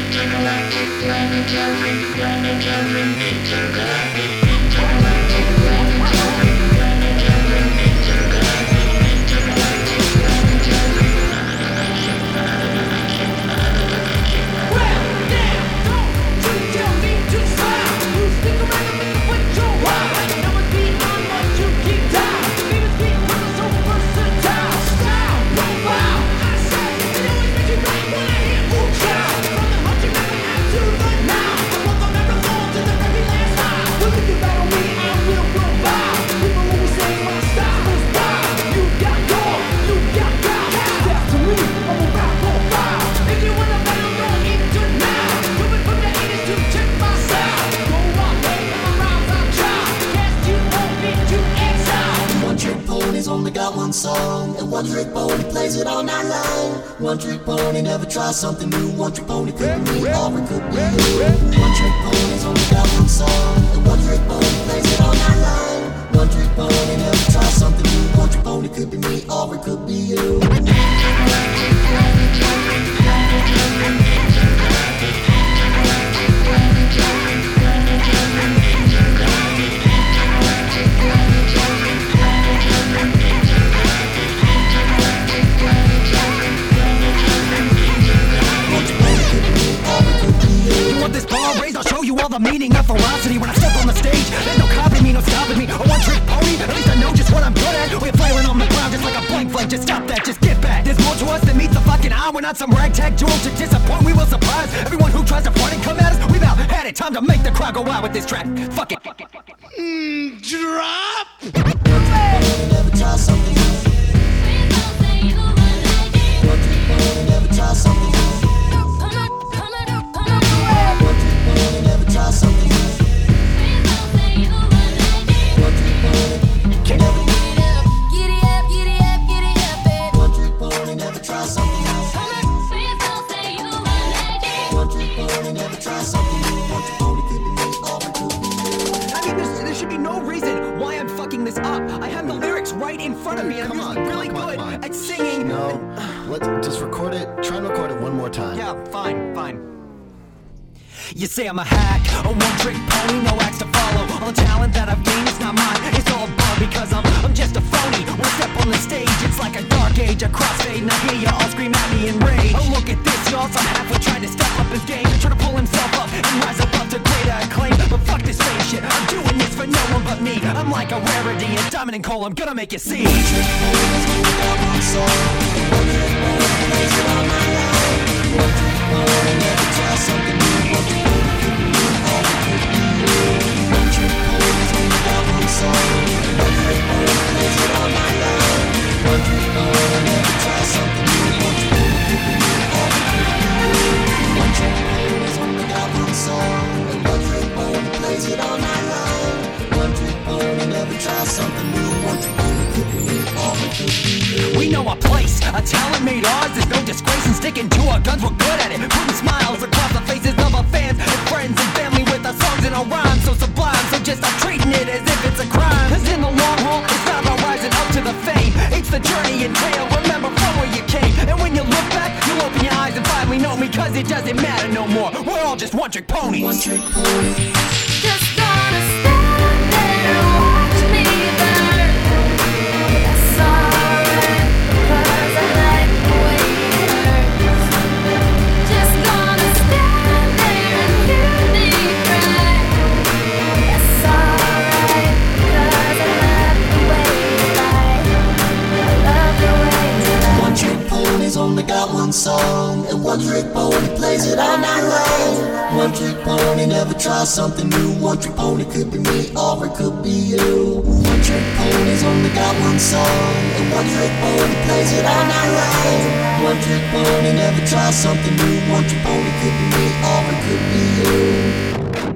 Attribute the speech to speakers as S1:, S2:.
S1: Only got one song, and one trick pony plays it all night long. One trick pony never tries something new. One trick pony could be me, or it could be you. One trick pony's only got one song, and one trick pony plays it all night long. One trick pony never tries something new. One trick pony could be me, or it could be you.
S2: Meaning of ferocity when I step on the stage. There's no copy me, no stopping me. A one-trick pony, at least I know just what I'm good at. We're flailing on the ground just like a blank flame. Just stop that, just get back. There's more to us than meets the fucking eye. We're not some ragtag jewels to disappoint. We will surprise everyone who tries to front and come at us. We've out had it, time to make the crowd go wild with this track. Fuck it.
S1: Drop. Never try something new. Never try something new. Something one trick pony never try something else. One trick pony never try something new. One trick pony could be me, or it could be you.
S2: I mean, there should be no reason why I'm fucking this up. I have the lyrics right in front of me, and I'm really good at singing.
S3: No, let's just record it. Try and record it one more time.
S2: Yeah, fine. You say I'm a hack, a one-trick pony, no acts to follow. All the talent that I've gained is not mine, it's all bum because I'm just a phony. When I step on the stage, it's like a dark age, a crossfade, and I hear you all scream at me in rage. Oh, look at this, y'all, some halfway trying to step up his game, trying to pull himself up and rise above to greater acclaim. But fuck this fame shit, I'm doing this for no one but me. I'm like a rarity, a diamond and coal, I'm gonna make you see.
S1: One trick pony's only got one song, one trick pony plays it all night long. One trick pony never tries something new. One trick pony could be me, or it could be you. One trick pony's only got one song, one trick pony plays it all night long. One trick pony never tries something new. One trick pony could be me, or it could be you. One trick pony's only got one song, and one trick pony plays it all night long. One trick pony never tries something new. One trick pony could be me, or it could be you.
S2: We know our place, a talent made ours. There's no disgrace in sticking to our guns. We're good at it, putting smiles across the faces of our fans and friends and family with our songs and our rhymes so sublime. So just stop treating it as if it's a crime. Cause in the long haul, it's not about rising up to the fame. It's the journey entailed. Remember from where you came. And when you look back, you'll open your eyes and finally know me. Cause it doesn't matter no more. We're all just one-trick ponies.
S1: One trick pony.
S4: Just gonna stand there and watch me burn. That's alright, 'cause I like the way it hurts. Just gonna stand there and hear me cry. That's alright, 'cause I love the way you lie. I love the way you lie.
S1: One trick pony's only got one song, and one trick pony plays it all night long. One trick pony never tries something new. One trick pony could be me, or it could be you. One trick pony's only got one song, and one trick pony plays it all night long. One trick pony never tries something new. One trick pony could be me, or it could be you.